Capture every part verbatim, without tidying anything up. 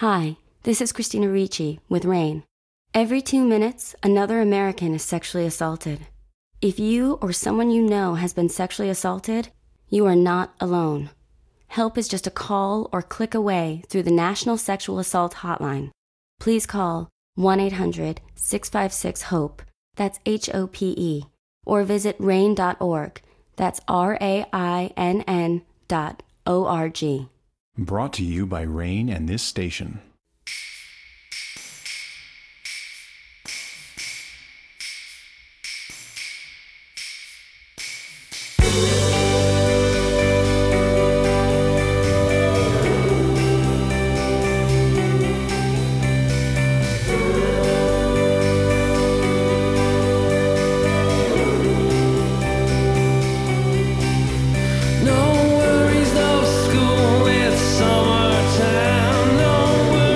Hi, this is Christina Ricci with RAINN. Every two minutes, another American is sexually assaulted. If you or someone you know has been sexually assaulted, you are not alone. Help is just a call or click away through the National Sexual Assault Hotline. Please call one eight hundred six five six HOPE, that's H O P E, or visit rainn dot org, that's R A I N N dot O R G. Brought to you by RAINN and this station. No worries, no school, it's summertime. No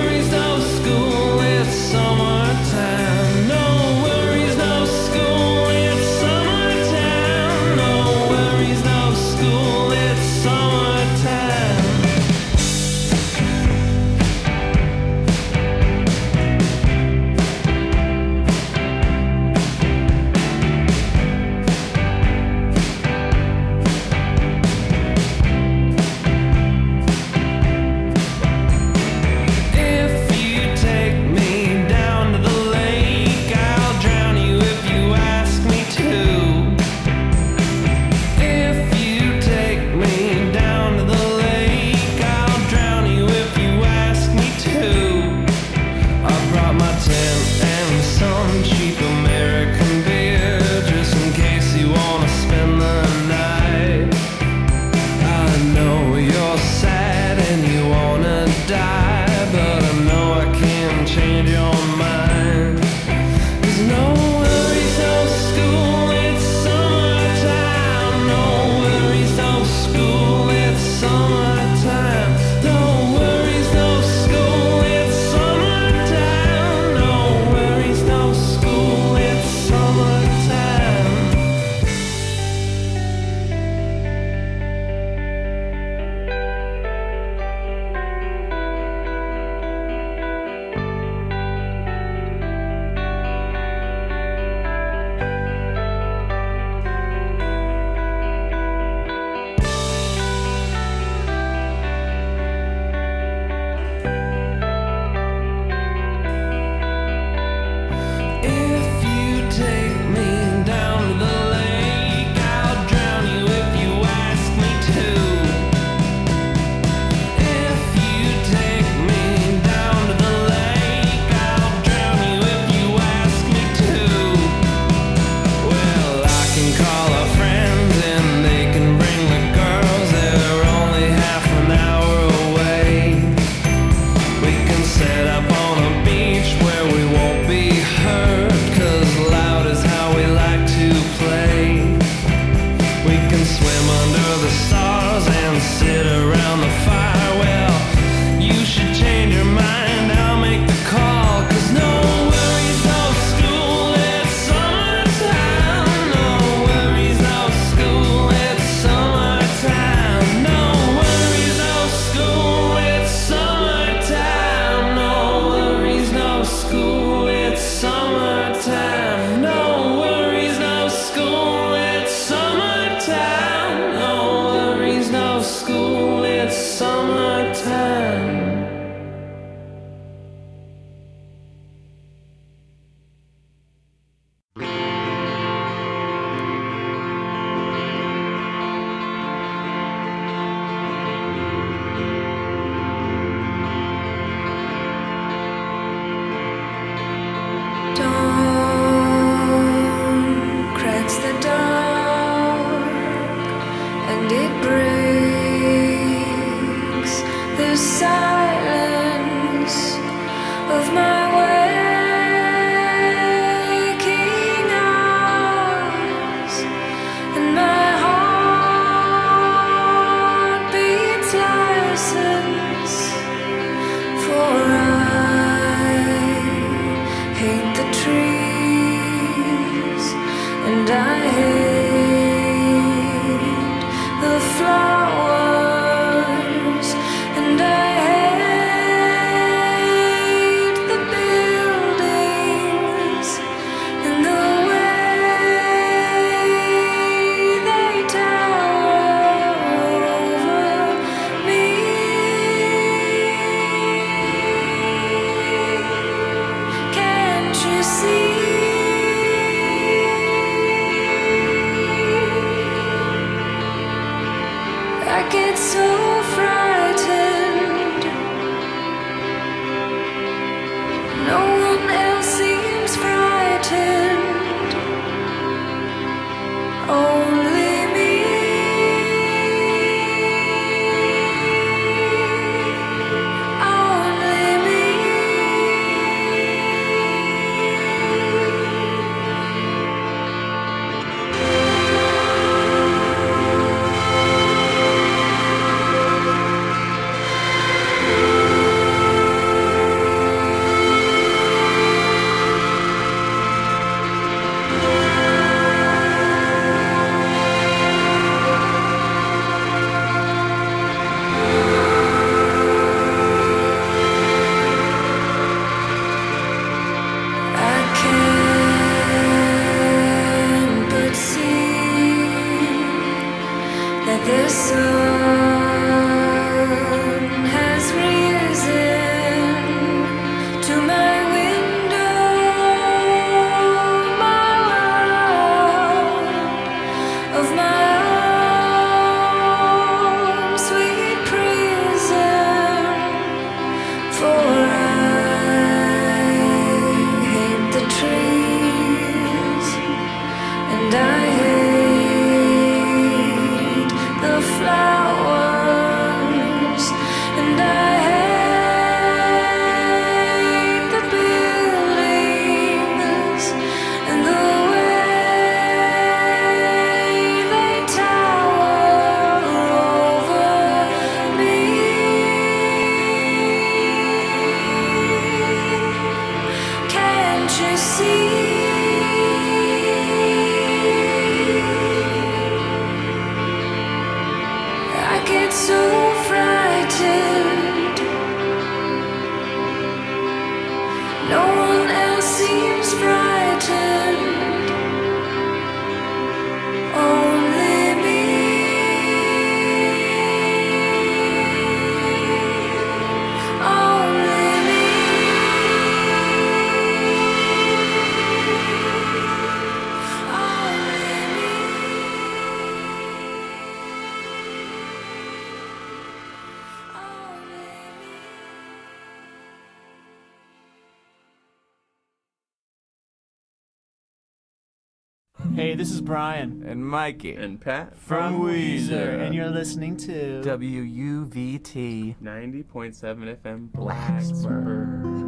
Hey, this is Brian. And Mikey. And Pat. From Weezer. And you're listening to W U V T ninety point seven F M Blacksburg.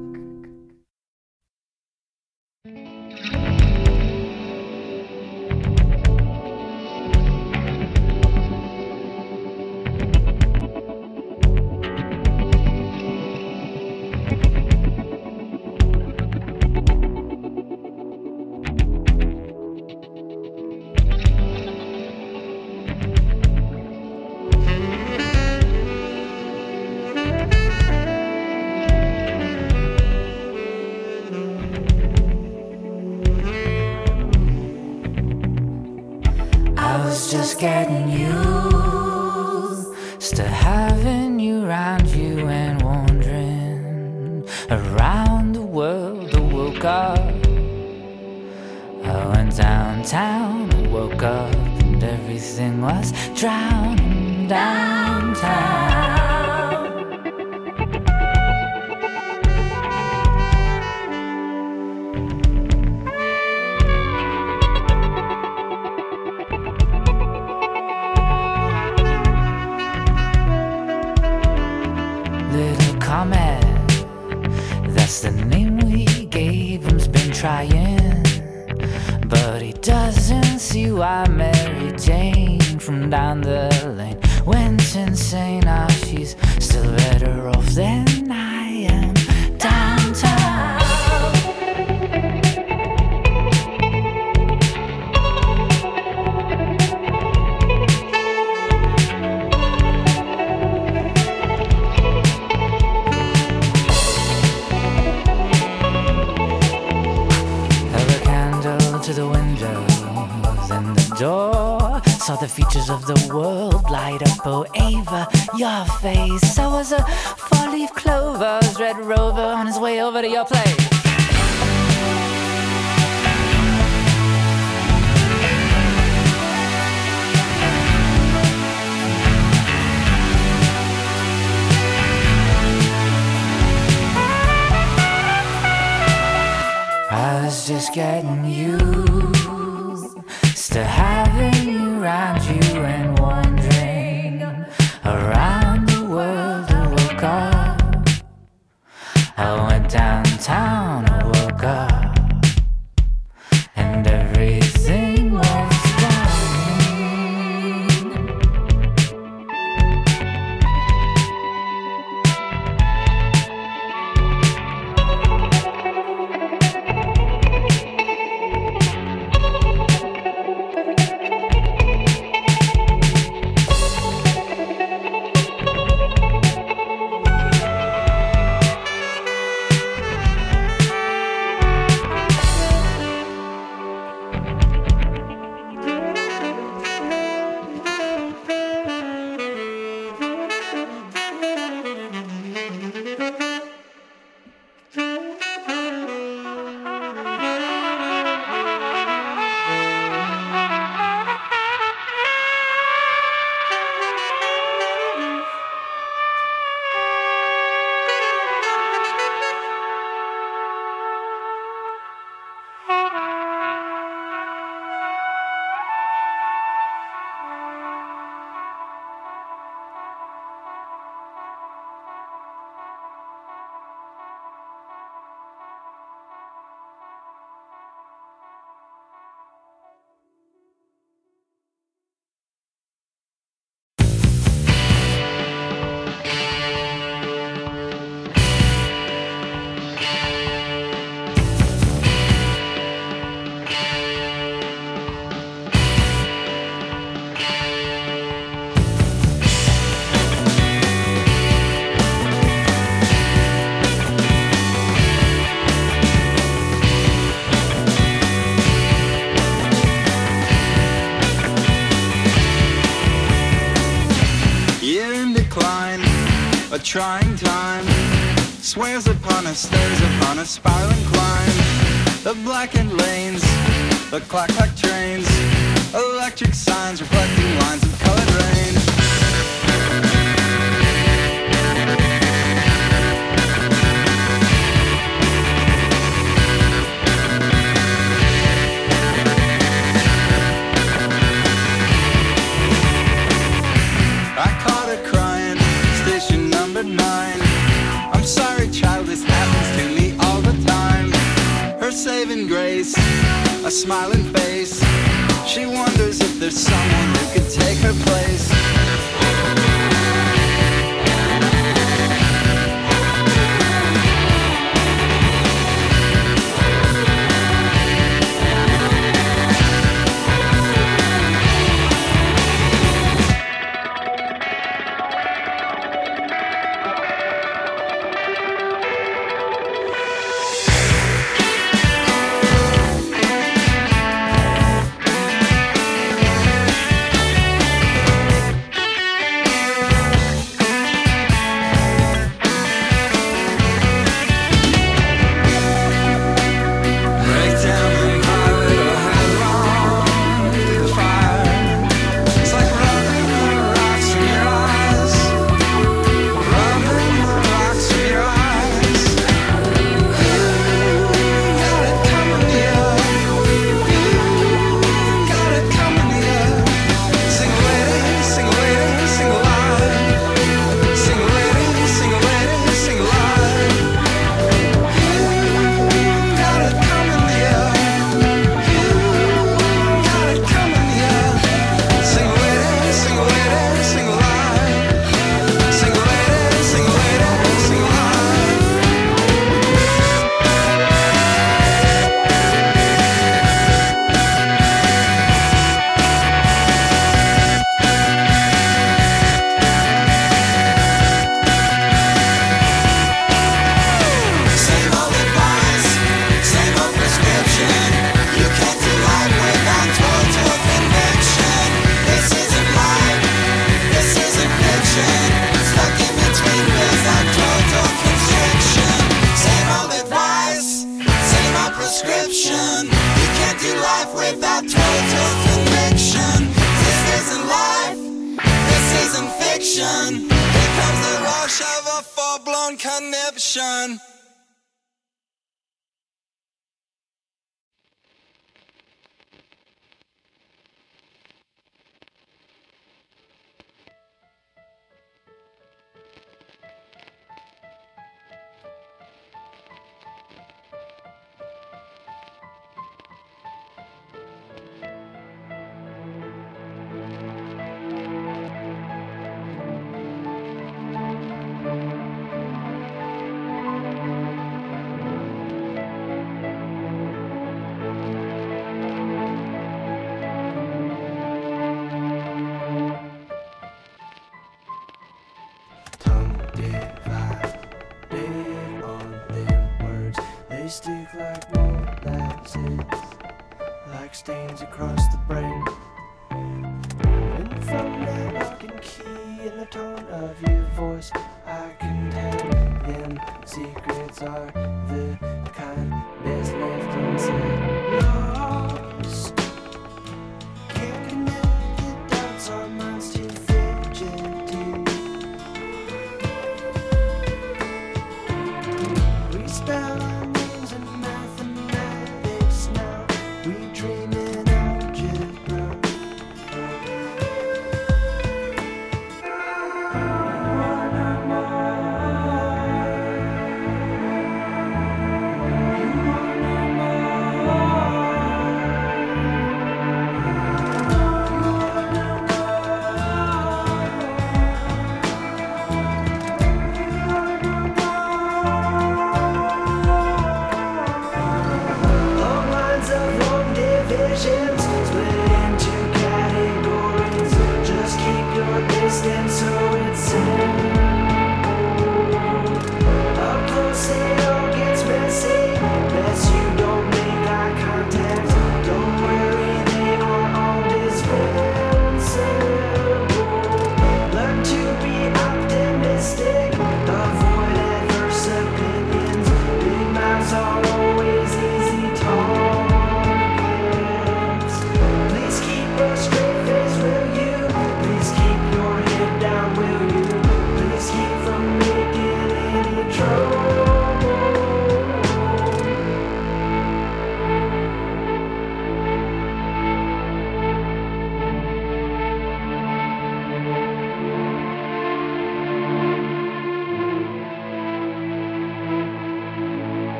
Just getting used to having you around you and wandering around the world. I woke up, I went downtown, I woke up and everything was drowning downtown. That's the name we gave him's been trying, but he doesn't see why Mary Jane from down the lane went insane. Now she's still better off than I am downtown. To the window, then the door. Saw the features of the world light up. Oh, Ava, your face. I was a four-leaf clover's red rover on his way over to your place. I was just getting used to having you around you and wandering around the world. I woke up, I went downtown, I woke up, and everything was trying time. Swears upon us, stares upon us, spiraling climb. The blackened lanes, the clack-clack trains, electric signs reflecting lines of colored rain. I caught her crying, station number nine. I'm sorry, child, this happens to me all the time. Her saving grace, a smiling face. She wonders if there's someone who could take her place. Conniption. Stick like molasses, like stains across the brain. And from that rocking key and the tone of your voice, I can tell them secrets are the kind best left unsaid. Lost, can't connect the dots, our minds too fidgety. We spell our names in mathematics now. We dream in algebra.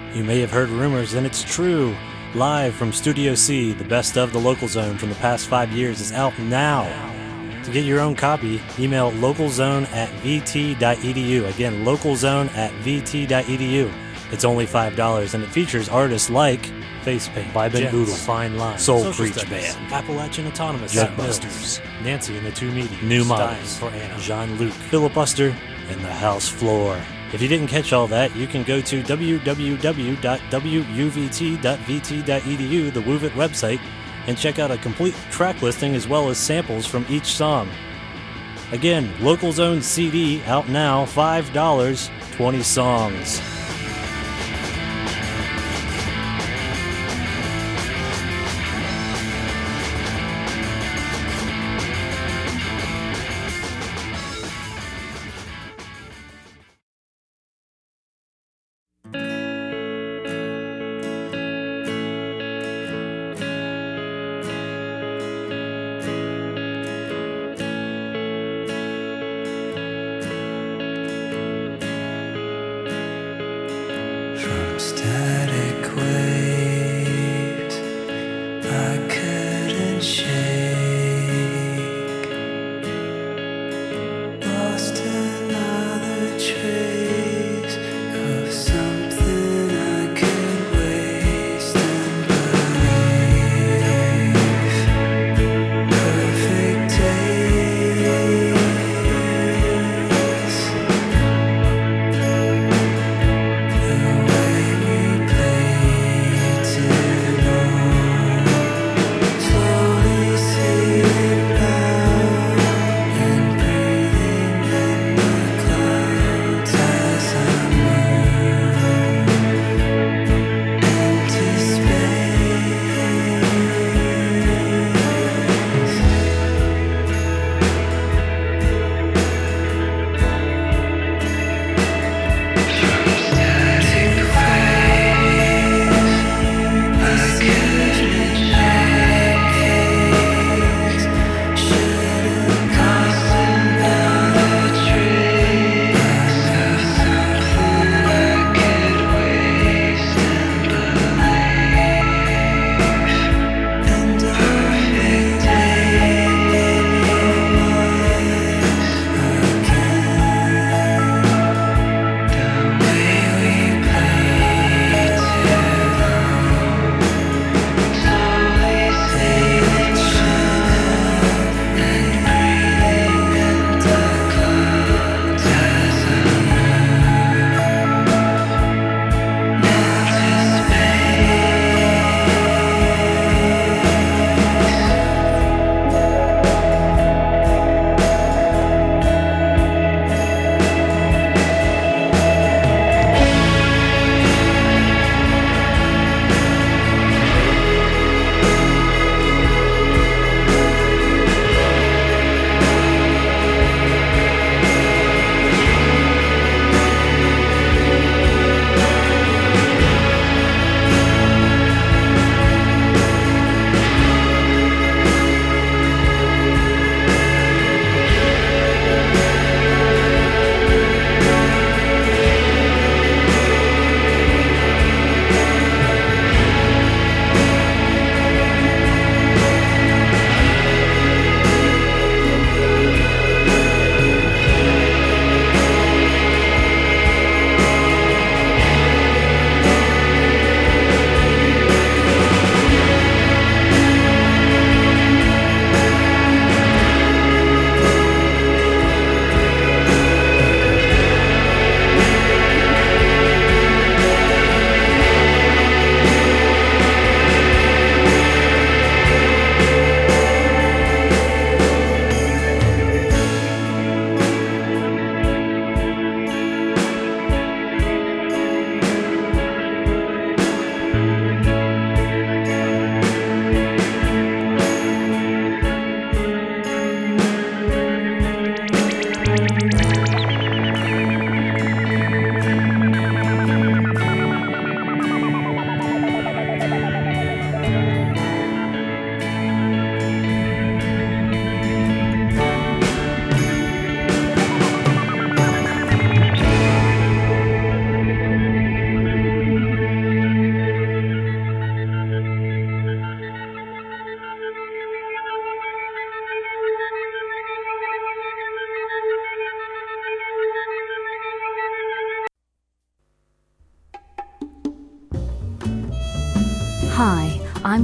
You may have heard rumors, and it's true. Live from Studio C, the best of the Local Zone from the past five years is out now. To get your own copy, email localzone at vt.edu. Again, localzone at vt.edu. It's only five dollars, and it features artists like Facepaint, Vibe and Boodle, Fine Line, Soul Social Creech Studies, Band, Appalachian Autonomous, Jugbusters, Nancy and the Two Meaties, New Stein Models, for Anna, Jean-Luc, Filibuster, and the House Floor. If you didn't catch all that, you can go to w w w dot w u v t dot v t dot e d u, the WUVIT website, and check out a complete track listing as well as samples from each song. Again, Local Zone C D out now, five dollars, twenty songs.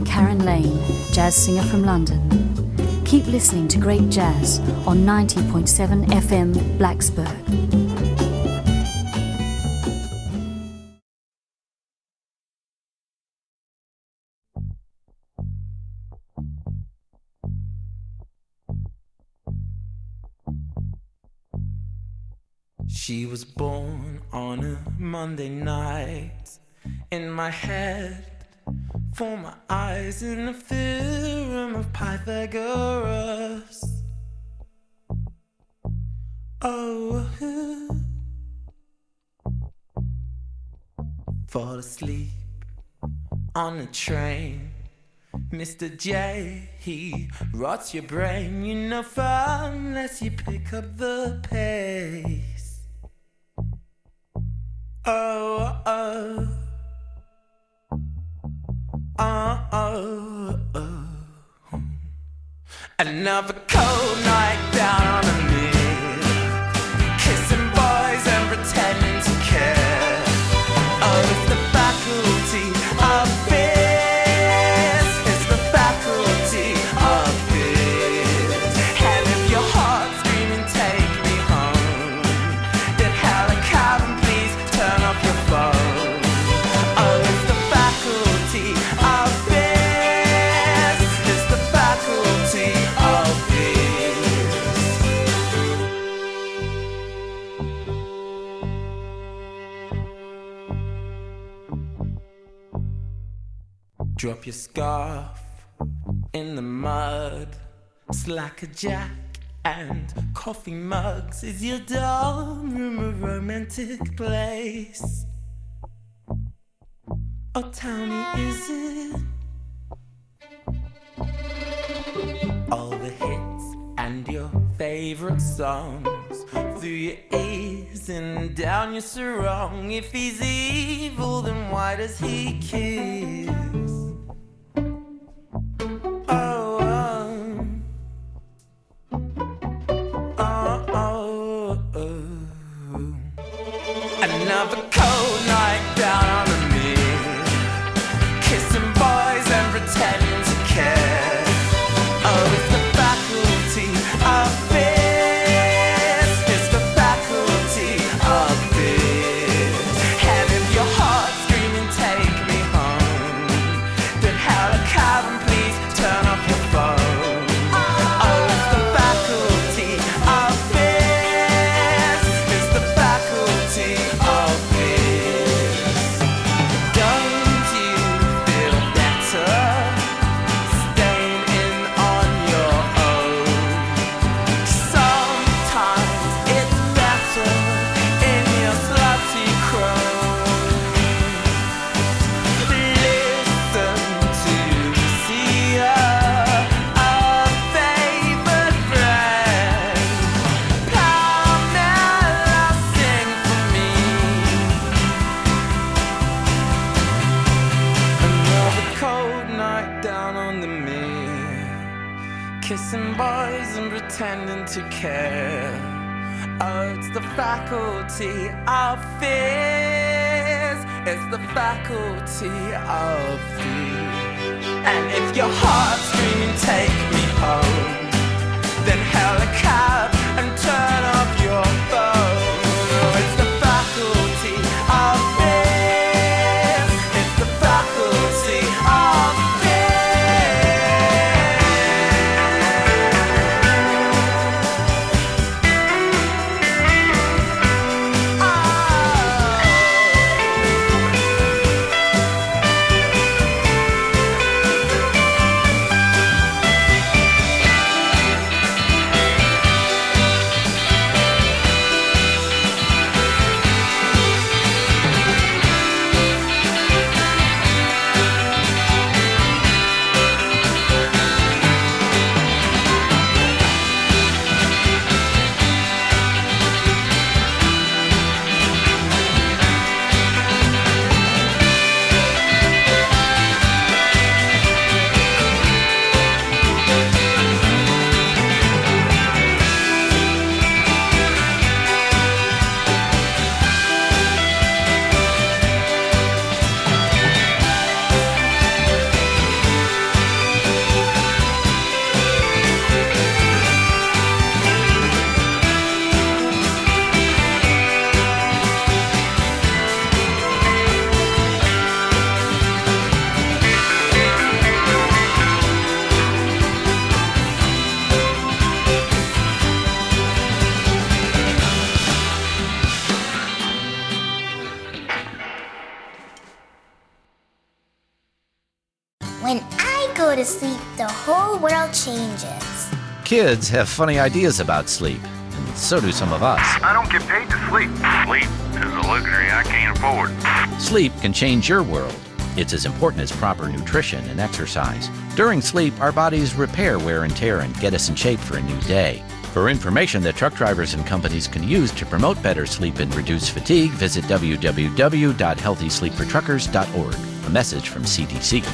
I'm Karen Lane, jazz singer from London. Keep listening to great jazz on ninety point seven F M Blacksburg. She was born on a Monday night. In my head, for my eyes, in the theorem of Pythagoras. Oh, fall asleep on a train. Mister J, he rots your brain. You know fun unless you pick up the pace. Oh, oh. Oh, oh, oh. Another cold night down on the mid, kissing boys and pretending to care. Oh, it's the faculty of this. It's the faculty of this. And if your heart's screaming, take me home, then Helen Calvin, please turn off your phone. Oh, it's the faculty of this. It's the faculty of this. Drop your scarf in the mud. Slacker Jack and coffee mugs. Is your dorm room a romantic place? Oh, tell me, is it? All the hits and your favorite songs through your ears and down your sarong. If he's evil, then why does he kiss? Oh, oh, oh, oh, oh. Another cold night down on the mid, kissing boys and pretending to care. Oh, it's the faculty of this. It's the faculty of this. And if your heart's screaming, take me home, then Helen Calvin, please turn off your phone. Oh, it's the faculty of this. It's the faculty of this. Don't you feel better staying in on your own? Sometimes it's better in your slutty crone. Listen to Lucia, a favorite friend. Pamela, sing for me. Another cold night down on the mere, kissing boys and pretending to care. Oh, it's the faculty of fears. It's the faculty of fear. And if your heart's screaming, take me home, then hail a cab and turn off your phone. Oh, it's the faculty of this. It's the faculty of this. go to sleep, the whole world changes. Kids have funny ideas about sleep, and so do some of us. I don't get paid to sleep. Sleep is a luxury I can't afford. Sleep can change your world. It's as important as proper nutrition and exercise. During sleep, our bodies repair wear and tear and get us in shape for a new day. For information that truck drivers and companies can use to promote better sleep and reduce fatigue, visit w w w dot healthy sleep for truckers dot org. A message from C D C.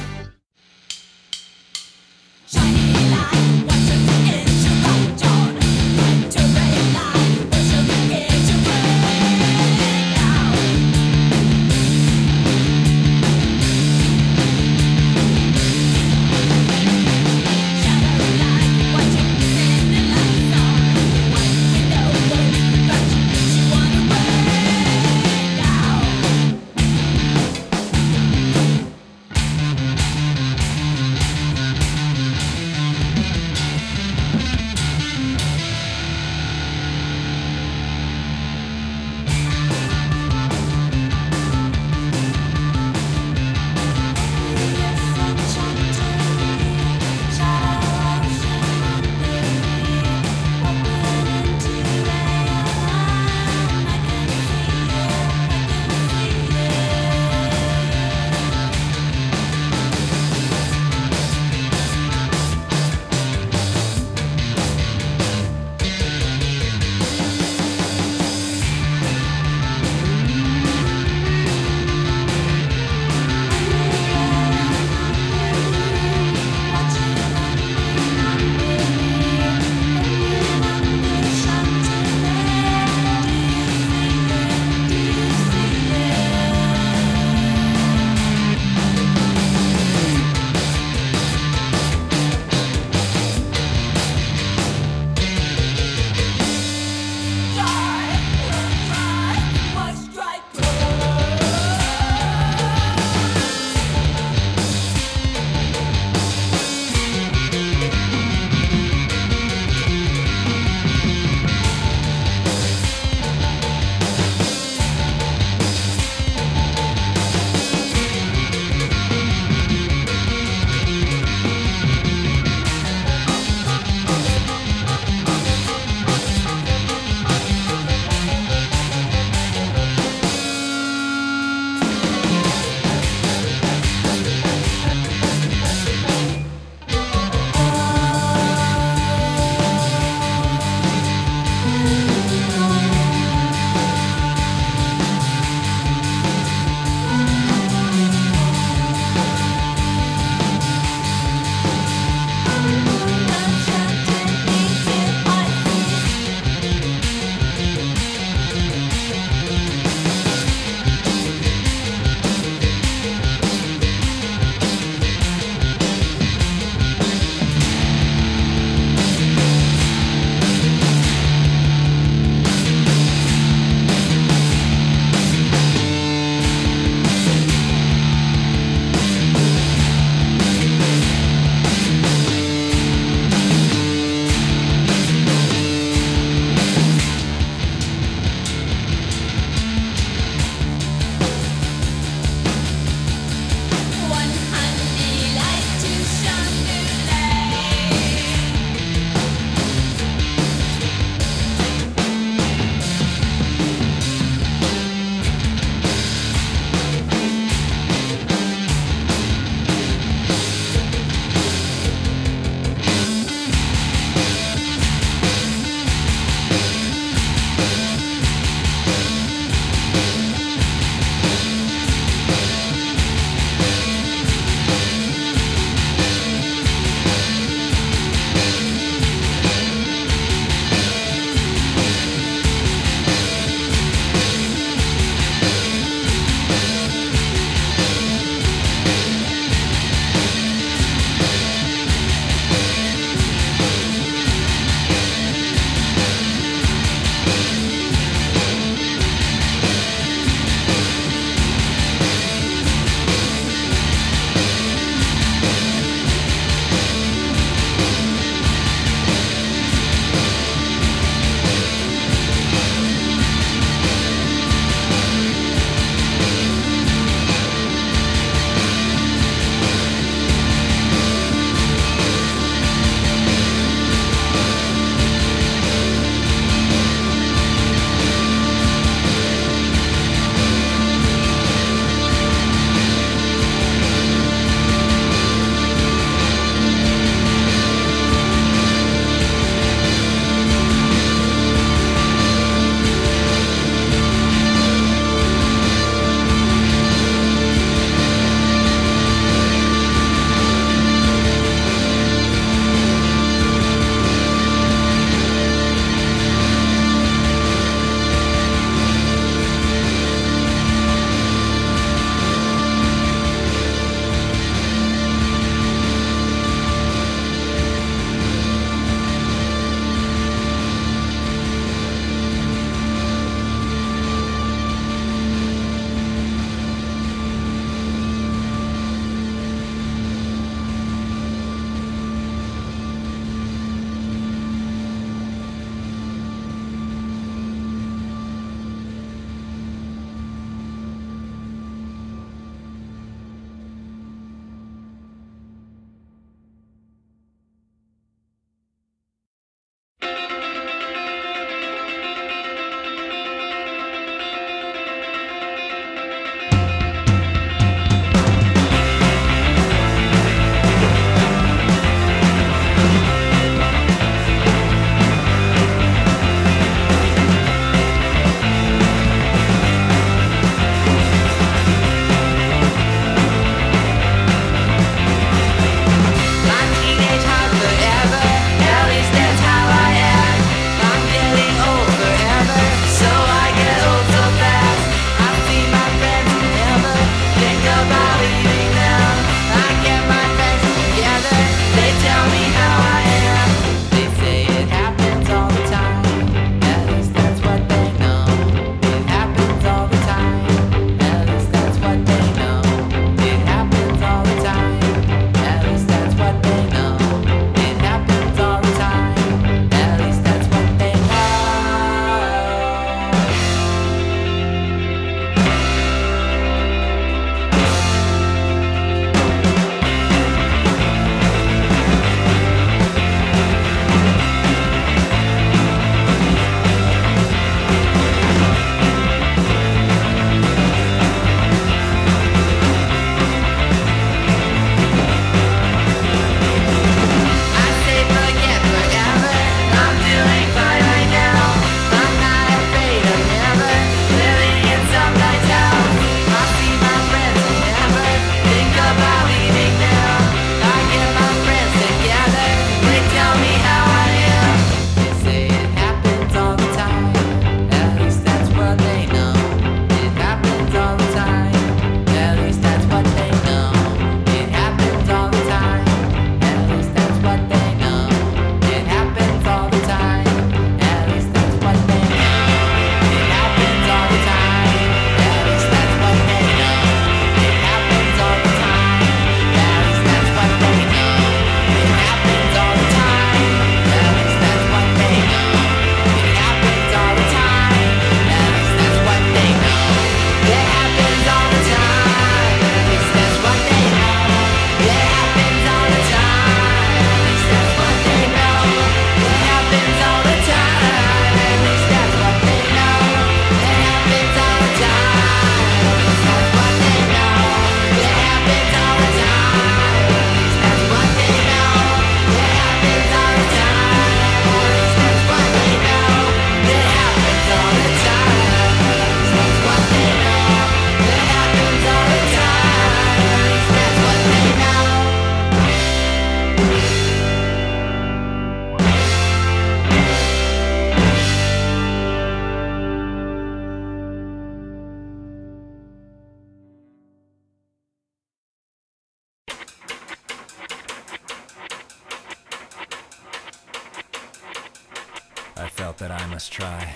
felt that I must try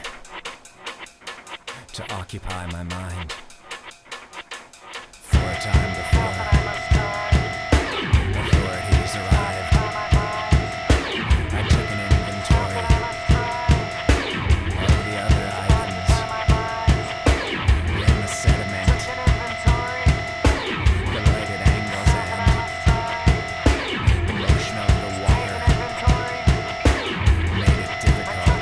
to occupy my mind for a time before authorities arrived. I took an inventory of the other items in the sediment, the lighted angles and the motion of the water made it difficult.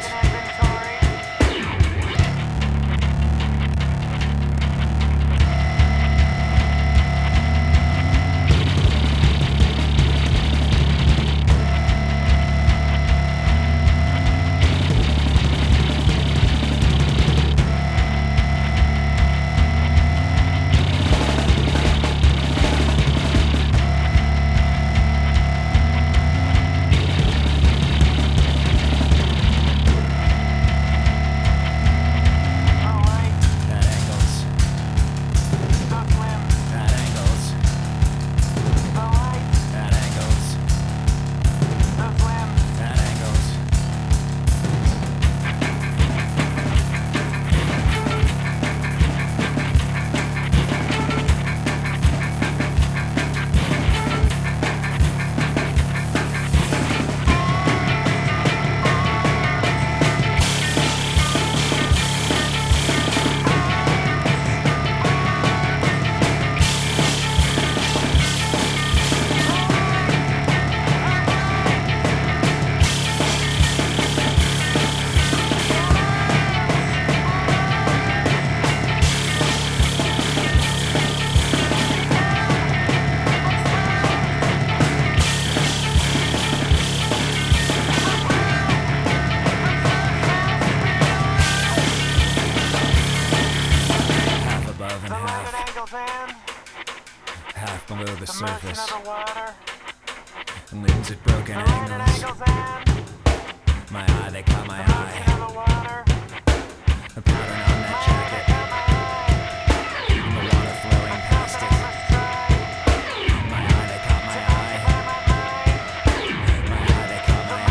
Half below the surface, and limbs at broken angles. My eye, they caught my eye. A pattern on that jacket, and the water flowing past it. My eye, they caught my eye. My eye, they caught my eye.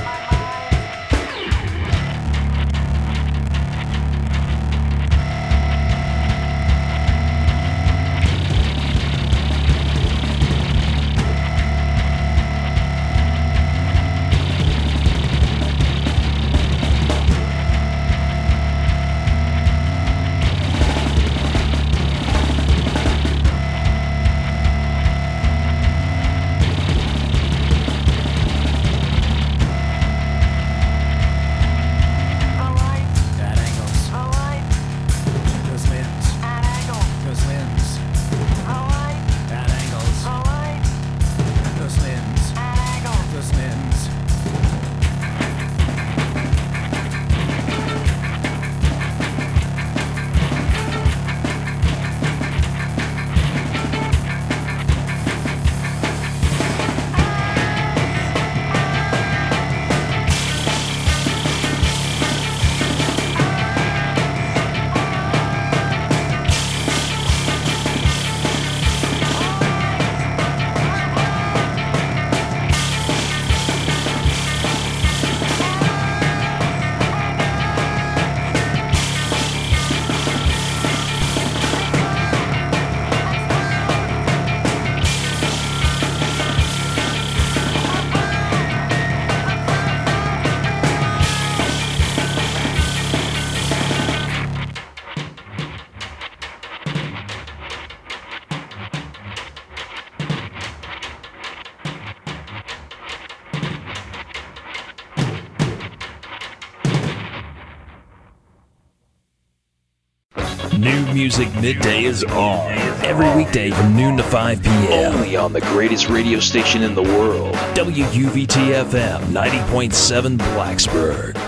New Music Midday is on every weekday from noon to five p.m. Only on the greatest radio station in the world. W U V T F M ninety point seven Blacksburg.